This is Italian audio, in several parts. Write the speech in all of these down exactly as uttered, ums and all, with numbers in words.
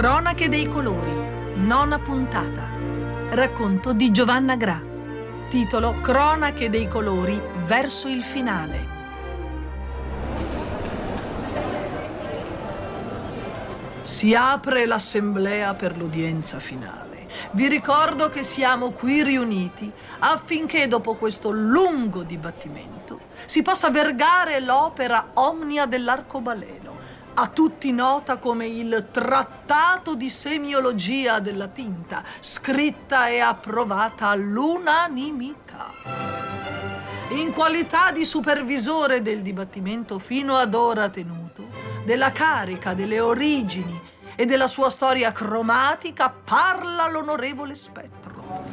Cronache dei colori, nona puntata. Racconto di Giovanna Gra. Titolo Cronache dei colori verso il finale. Si apre l'assemblea per l'udienza finale. Vi ricordo che siamo qui riuniti affinché dopo questo lungo dibattimento si possa vergare l'opera omnia dell'arcobaleno, a tutti nota come il Trattato di Semiologia della tinta, scritta e approvata all'unanimità. In qualità di supervisore del dibattimento fino ad ora tenuto, della carica, delle origini e della sua storia cromatica, parla l'onorevole Spettro.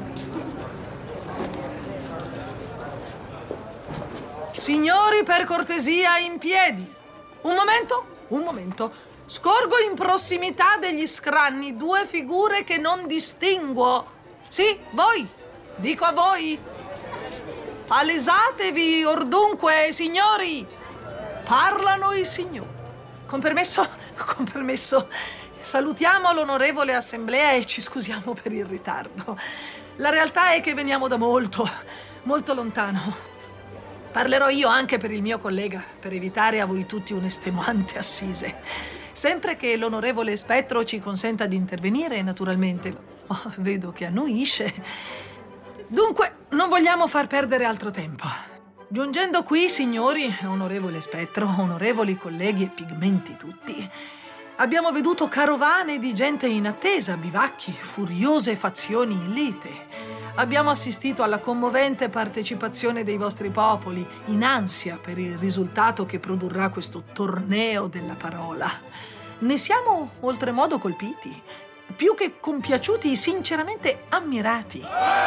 Signori, per cortesia, in piedi. Un momento, un momento. Scorgo in prossimità degli scranni due figure che non distinguo. Sì, voi. Dico a voi. Palesatevi, ordunque, signori. Parlano i signori. Con permesso, con permesso, salutiamo l'onorevole assemblea e ci scusiamo per il ritardo. La realtà è che veniamo da molto, molto lontano. Parlerò io anche per il mio collega, per evitare a voi tutti un'estenuante assise. Sempre che l'onorevole Spettro ci consenta di intervenire, naturalmente. Oh, vedo che annuisce. Dunque, non vogliamo far perdere altro tempo. Giungendo qui, signori, onorevole Spettro, onorevoli colleghi e pigmenti tutti, abbiamo veduto carovane di gente in attesa, bivacchi, furiose fazioni in lite. Abbiamo assistito alla commovente partecipazione dei vostri popoli, in ansia per il risultato che produrrà questo torneo della parola. Ne siamo oltremodo colpiti, più che compiaciuti, sinceramente ammirati.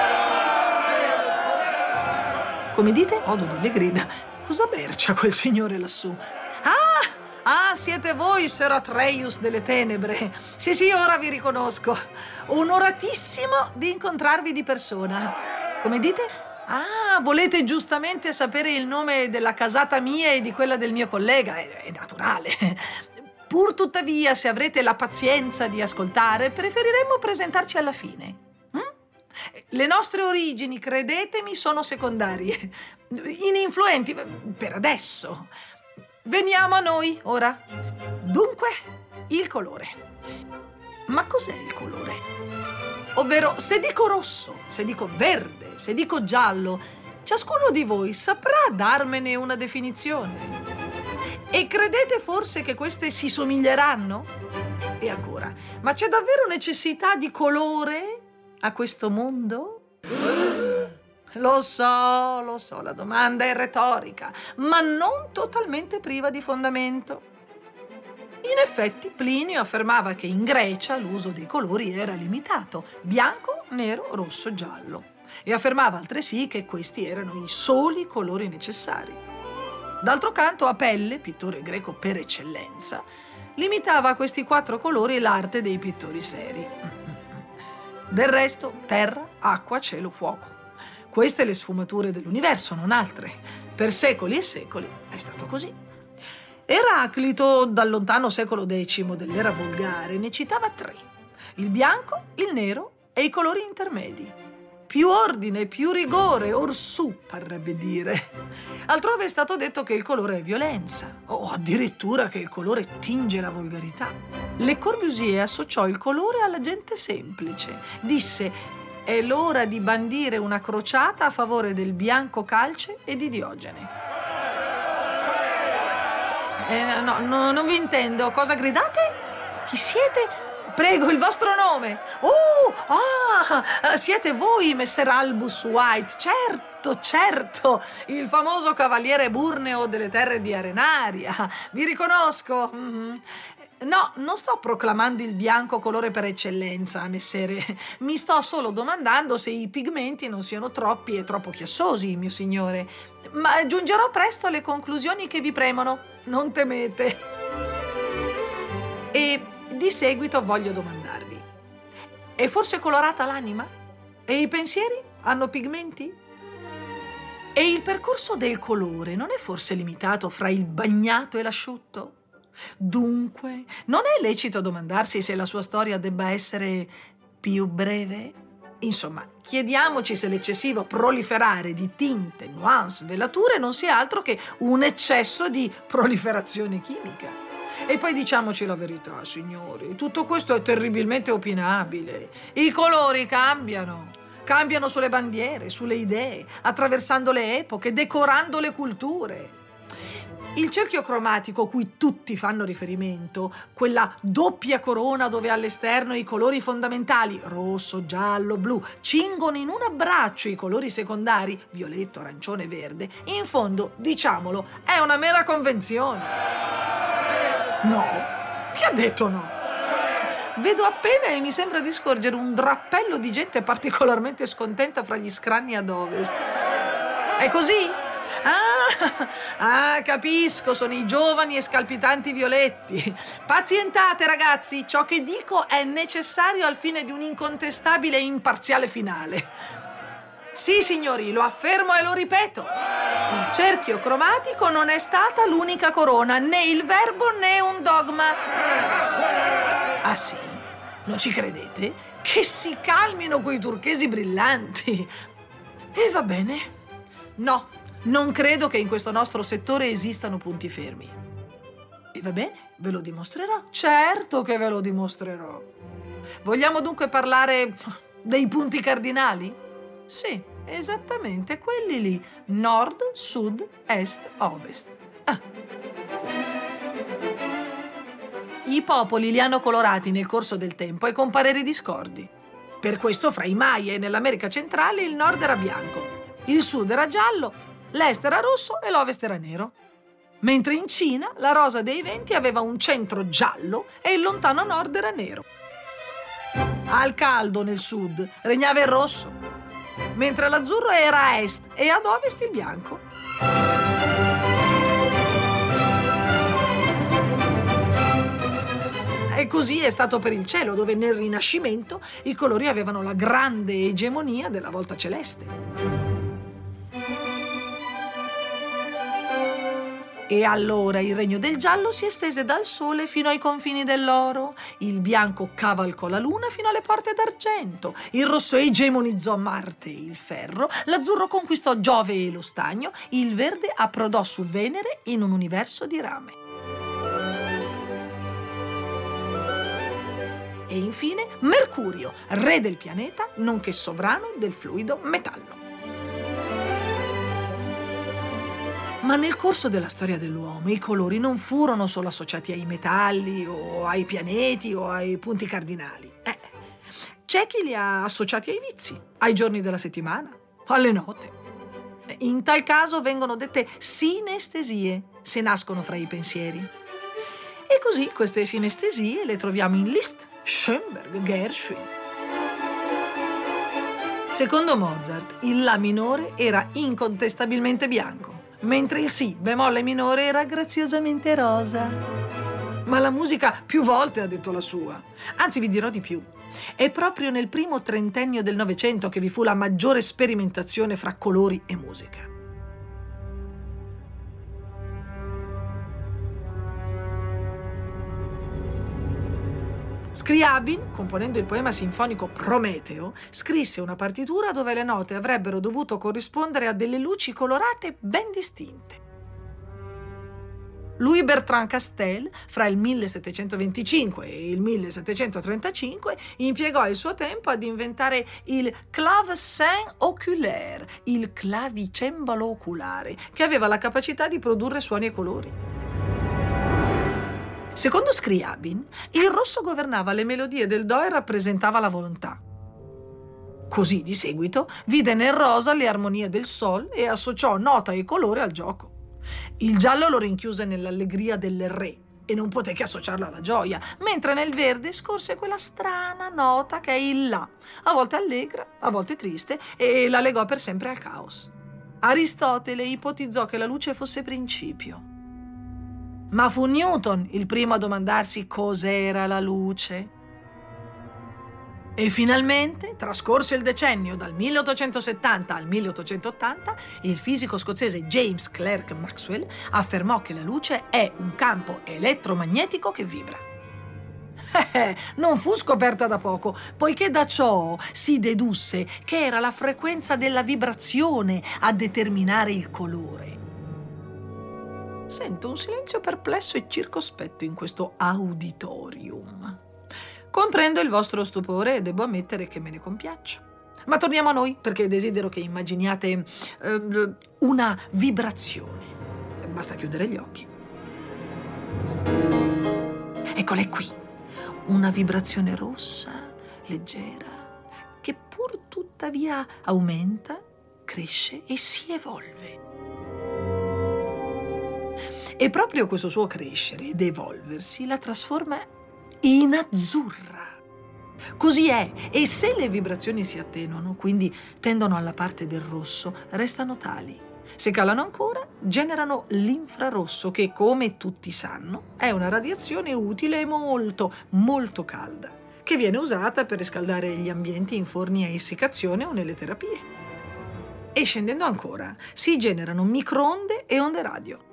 Come dite? Odo delle grida. Cosa bercia quel signore lassù? Ah! Ah, siete voi, Ser Atreius delle tenebre. Sì, sì, ora vi riconosco. Onoratissimo di incontrarvi di persona. Come dite? Ah, volete giustamente sapere il nome della casata mia e di quella del mio collega. È, è naturale. Pur tuttavia, se avrete la pazienza di ascoltare, preferiremmo presentarci alla fine. Hm? Le nostre origini, credetemi, sono secondarie. Ininfluenti, per adesso. Veniamo a noi, ora. Dunque, il colore. Ma cos'è il colore? Ovvero, se dico rosso, se dico verde, se dico giallo, ciascuno di voi saprà darmene una definizione. E credete forse che queste si somiglieranno? E ancora, ma c'è davvero necessità di colore a questo mondo? Lo so, lo so, la domanda è retorica, ma non totalmente priva di fondamento. In effetti, Plinio affermava che in Grecia l'uso dei colori era limitato: bianco, nero, rosso, giallo. E affermava altresì che questi erano i soli colori necessari. D'altro canto, Apelle, pittore greco per eccellenza, limitava a questi quattro colori l'arte dei pittori seri. Del resto, terra, acqua, cielo, fuoco. Queste le sfumature dell'universo, non altre. Per secoli e secoli è stato così. Eraclito, dal lontano secolo decimo dell'era volgare, ne citava tre: il bianco, il nero e i colori intermedi. Più ordine, più rigore, orsù, parrebbe dire. Altrove è stato detto che il colore è violenza, o addirittura che il colore tinge la volgarità. Le Corbusier associò il colore alla gente semplice. Disse: è l'ora di bandire una crociata a favore del bianco calce e di Diogene. Eh, no, no, non vi intendo. Cosa gridate? Chi siete? Prego, il vostro nome. Oh, ah, siete voi, Messer Albus White. Certo, certo, il famoso cavaliere Burneo delle terre di Arenaria. Vi riconosco. Mm-hmm. No, non sto proclamando il bianco colore per eccellenza, messere. Mi sto solo domandando se i pigmenti non siano troppi e troppo chiassosi, mio signore. Ma giungerò presto alle conclusioni che vi premono, non temete. E di seguito voglio domandarvi: è forse colorata l'anima? E i pensieri hanno pigmenti? E il percorso del colore non è forse limitato fra il bagnato e l'asciutto? Dunque, non è lecito domandarsi se la sua storia debba essere più breve? Insomma, chiediamoci se l'eccessivo proliferare di tinte, nuance, velature non sia altro che un eccesso di proliferazione chimica. E poi diciamoci la verità, signori, tutto questo è terribilmente opinabile. I colori cambiano, cambiano sulle bandiere, sulle idee, attraversando le epoche, decorando le culture. Il cerchio cromatico cui tutti fanno riferimento, quella doppia corona dove all'esterno i colori fondamentali, rosso, giallo, blu, cingono in un abbraccio i colori secondari, violetto, arancione e verde, in fondo, diciamolo, è una mera convenzione. No? Chi ha detto no? Vedo appena e mi sembra di scorgere un drappello di gente particolarmente scontenta fra gli scranni ad ovest. È così? Ah, ah, capisco, sono i giovani e scalpitanti violetti. Pazientate, ragazzi, ciò che dico è necessario al fine di un incontestabile e imparziale finale. Sì, signori, lo affermo e lo ripeto. Il cerchio cromatico non è stata l'unica corona, né il verbo né un dogma. Ah sì? Non ci credete? Che si calmino quei turchesi brillanti. E va bene. No. Non credo che in questo nostro settore esistano punti fermi. E va bene, ve lo dimostrerò. Certo che ve lo dimostrerò. Vogliamo dunque parlare dei punti cardinali? Sì, esattamente, quelli lì. Nord, sud, est, ovest. Ah. I popoli li hanno colorati nel corso del tempo e con pareri discordi. Per questo fra i Maya e nell'America centrale il nord era bianco, il sud era giallo, l'est era rosso e l'ovest era nero. Mentre in Cina la rosa dei venti aveva un centro giallo e il lontano nord era nero. Al caldo nel sud regnava il rosso, mentre l'azzurro era a est e ad ovest il bianco. E così è stato per il cielo, dove nel Rinascimento i colori avevano la grande egemonia della volta celeste. E allora il regno del giallo si estese dal sole fino ai confini dell'oro, il bianco cavalcò la luna fino alle porte d'argento, il rosso egemonizzò Marte e il ferro, l'azzurro conquistò Giove e lo stagno, il verde approdò su Venere in un universo di rame. E infine Mercurio, re del pianeta, nonché sovrano del fluido metallo. Ma nel corso della storia dell'uomo i colori non furono solo associati ai metalli o ai pianeti o ai punti cardinali. Eh, c'è chi li ha associati ai vizi, ai giorni della settimana, alle note. In tal caso vengono dette sinestesie, se nascono fra i pensieri. E così queste sinestesie le troviamo in Liszt, Schoenberg, Gershwin. Secondo Mozart, il La minore era incontestabilmente bianco, mentre il Si bemolle minore era graziosamente rosa. Ma la musica più volte ha detto la sua. Anzi, vi dirò di più. È proprio nel primo trentennio del Novecento che vi fu la maggiore sperimentazione fra colori e musica. Scriabin, componendo il poema sinfonico Prometeo, scrisse una partitura dove le note avrebbero dovuto corrispondere a delle luci colorate ben distinte. Louis Bertrand Castel, fra il millesettecentoventicinque e il millesettecentotrentacinque, impiegò il suo tempo ad inventare il clavecin oculaire, il clavicembalo oculare, che aveva la capacità di produrre suoni e colori. Secondo Scriabin, il rosso governava le melodie del do e rappresentava la volontà. Così, di seguito, vide nel rosa le armonie del sol e associò nota e colore al gioco. Il giallo lo rinchiuse nell'allegria del re e non poté che associarlo alla gioia, mentre nel verde scorse quella strana nota che è il La, a volte allegra, a volte triste, e la legò per sempre al caos. Aristotele ipotizzò che la luce fosse principio. Ma fu Newton il primo a domandarsi cos'era la luce. E finalmente, trascorso il decennio dal milleottocentosettanta al milleottocentottanta, il fisico scozzese James Clerk Maxwell affermò che la luce è un campo elettromagnetico che vibra. Eh, non fu scoperta da poco, poiché da ciò si dedusse che era la frequenza della vibrazione a determinare il colore. Sento un silenzio perplesso e circospetto in questo auditorium. Comprendo il vostro stupore e devo ammettere che me ne compiaccio. Ma torniamo a noi, perché desidero che immaginiate eh, una vibrazione. Basta chiudere gli occhi. Eccole qui. Una vibrazione rossa, leggera, che pur tuttavia aumenta, cresce e si evolve. E proprio questo suo crescere ed evolversi la trasforma in azzurra. Così è, e se le vibrazioni si attenuano, quindi tendono alla parte del rosso, restano tali. Se calano ancora, generano l'infrarosso che, come tutti sanno, è una radiazione utile e molto, molto calda, che viene usata per riscaldare gli ambienti in forni a essiccazione o nelle terapie. E scendendo ancora, si generano microonde e onde radio.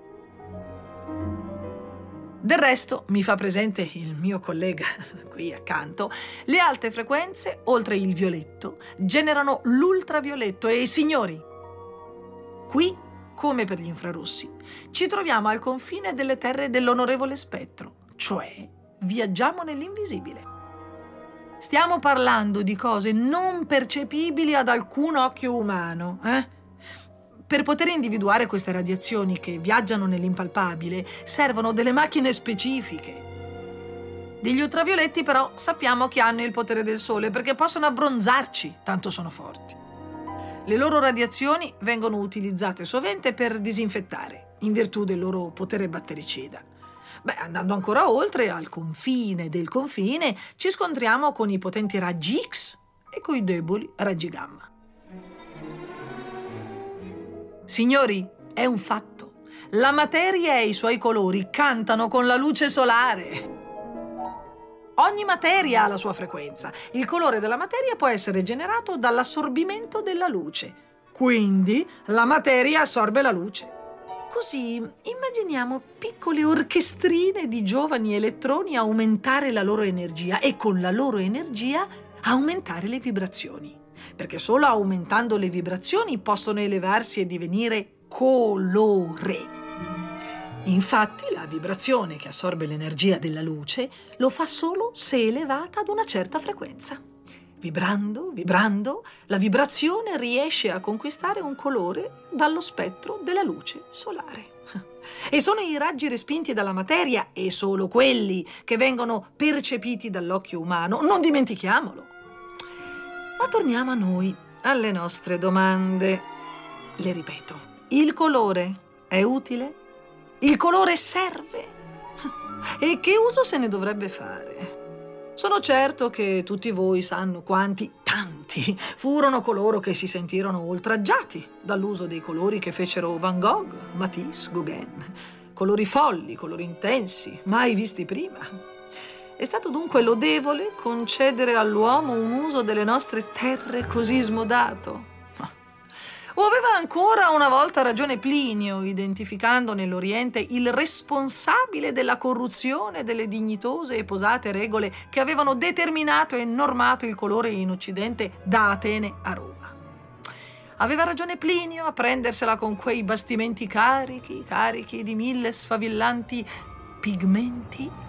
Del resto, mi fa presente il mio collega qui accanto, le alte frequenze, oltre il violetto, generano l'ultravioletto e, signori, qui, come per gli infrarossi, ci troviamo al confine delle terre dell'onorevole spettro, cioè viaggiamo nell'invisibile. Stiamo parlando di cose non percepibili ad alcun occhio umano, eh? Per poter individuare queste radiazioni che viaggiano nell'impalpabile servono delle macchine specifiche. Degli ultravioletti però sappiamo che hanno il potere del sole perché possono abbronzarci, tanto sono forti. Le loro radiazioni vengono utilizzate sovente per disinfettare, in virtù del loro potere battericida. Beh, andando ancora oltre, al confine del confine, ci scontriamo con i potenti raggi X e coi deboli raggi gamma. Signori, è un fatto. La materia e i suoi colori cantano con la luce solare. Ogni materia ha la sua frequenza. Il colore della materia può essere generato dall'assorbimento della luce. Quindi la materia assorbe la luce. Così immaginiamo piccole orchestrine di giovani elettroni aumentare la loro energia e con la loro energia aumentare le vibrazioni. Perché solo aumentando le vibrazioni possono elevarsi e divenire colore. Infatti, la vibrazione che assorbe l'energia della luce lo fa solo se elevata ad una certa frequenza. Vibrando, vibrando, la vibrazione riesce a conquistare un colore dallo spettro della luce solare. E sono i raggi respinti dalla materia, e solo quelli, che vengono percepiti dall'occhio umano. Non dimentichiamolo. Ma torniamo a noi, alle nostre domande. Le ripeto, il colore è utile? Il colore serve? E che uso se ne dovrebbe fare? Sono certo che tutti voi sanno quanti, tanti, furono coloro che si sentirono oltraggiati dall'uso dei colori che fecero Van Gogh, Matisse, Gauguin. Colori folli, colori intensi, mai visti prima. È stato dunque lodevole concedere all'uomo un uso delle nostre terre così smodato? O aveva ancora una volta ragione Plinio, identificando nell'Oriente il responsabile della corruzione delle dignitose e posate regole che avevano determinato e normato il colore in Occidente da Atene a Roma? Aveva ragione Plinio a prendersela con quei bastimenti carichi, carichi di mille sfavillanti pigmenti?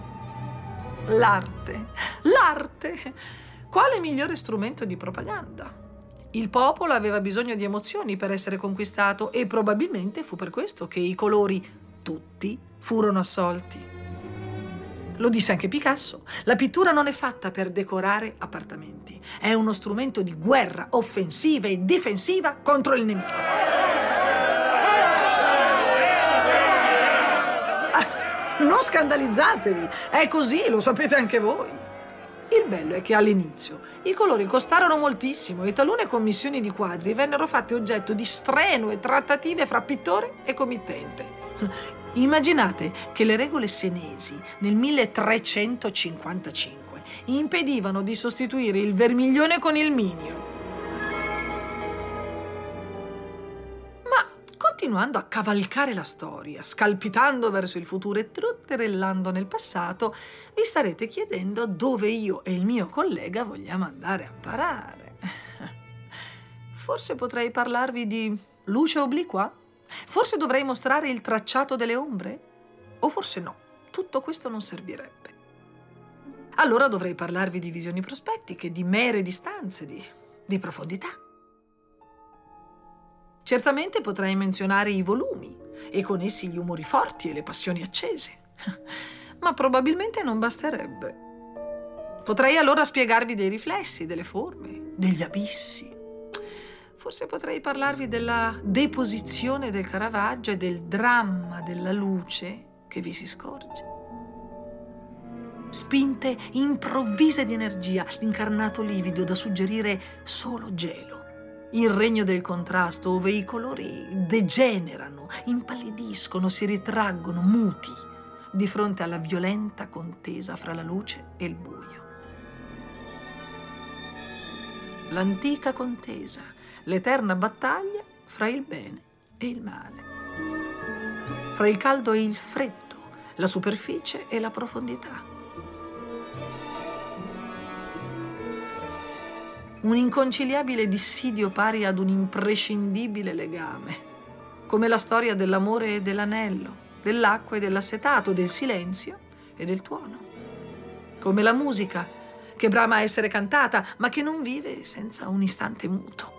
L'arte, l'arte! Quale migliore strumento di propaganda? Il popolo aveva bisogno di emozioni per essere conquistato e probabilmente fu per questo che i colori, tutti, furono assolti. Lo disse anche Picasso, la pittura non è fatta per decorare appartamenti, è uno strumento di guerra offensiva e difensiva contro il nemico. Non scandalizzatevi, è così, lo sapete anche voi. Il bello è che all'inizio i colori costarono moltissimo e talune commissioni di quadri vennero fatte oggetto di strenue trattative fra pittore e committente. Immaginate che le regole senesi nel milletrecentocinquantacinque impedivano di sostituire il vermiglione con il minio. Continuando a cavalcare la storia, scalpitando verso il futuro e trotterellando nel passato, vi starete chiedendo dove io e il mio collega vogliamo andare a parare. Forse potrei parlarvi di luce obliqua? Forse dovrei mostrare il tracciato delle ombre? O forse no, tutto questo non servirebbe. Allora dovrei parlarvi di visioni prospettiche, di mere distanze, di, di profondità. Certamente potrei menzionare i volumi e con essi gli umori forti e le passioni accese, ma probabilmente non basterebbe. Potrei allora spiegarvi dei riflessi, delle forme, degli abissi. Forse potrei parlarvi della deposizione del Caravaggio e del dramma della luce che vi si scorge. Spinte improvvise di energia, l'incarnato livido da suggerire solo gelo. Il regno del contrasto, ove i colori degenerano, impallidiscono, si ritraggono muti di fronte alla violenta contesa fra la luce e il buio. L'antica contesa, l'eterna battaglia fra il bene e il male, fra il caldo e il freddo, la superficie e la profondità. Un inconciliabile dissidio pari ad un imprescindibile legame, come la storia dell'amore e dell'anello, dell'acqua e dell'assetato, del silenzio e del tuono, come la musica che brama essere cantata, ma che non vive senza un istante muto.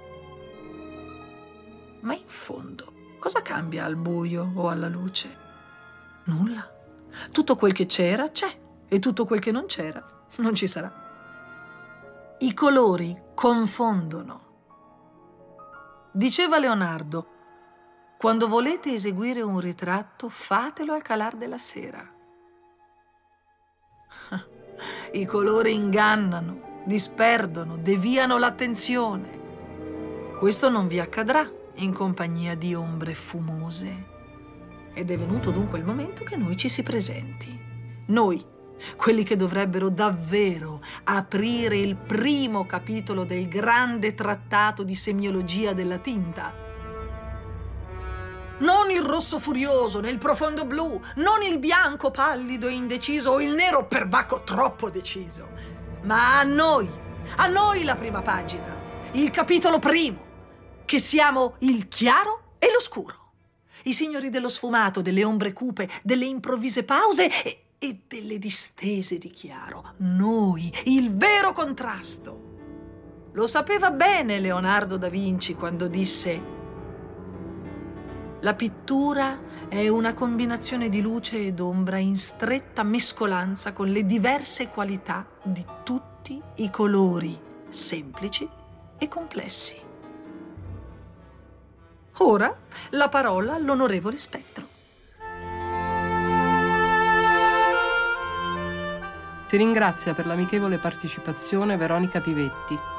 Ma in fondo, cosa cambia al buio o alla luce? Nulla. Tutto quel che c'era, c'è, e tutto quel che non c'era, non ci sarà. I colori confondono. Diceva Leonardo, quando volete eseguire un ritratto, fatelo al calar della sera. I colori ingannano, disperdono, deviano l'attenzione. Questo non vi accadrà in compagnia di ombre fumose. Ed è venuto dunque il momento che noi ci si presenti. Noi, quelli che dovrebbero davvero aprire il primo capitolo del grande trattato di semiologia della tinta. Non il rosso furioso né il profondo blu, non il bianco pallido e indeciso o il nero perbacco troppo deciso, ma a noi, a noi la prima pagina, il capitolo primo, che siamo il chiaro e lo scuro, i signori dello sfumato, delle ombre cupe, delle improvvise pause e e delle distese di chiaro. Noi, il vero contrasto. Lo sapeva bene Leonardo da Vinci quando disse: la pittura è una combinazione di luce ed ombra in stretta mescolanza con le diverse qualità di tutti i colori semplici e complessi. Ora la parola all'onorevole Spettro. Si ringrazia per l'amichevole partecipazione Veronica Pivetti.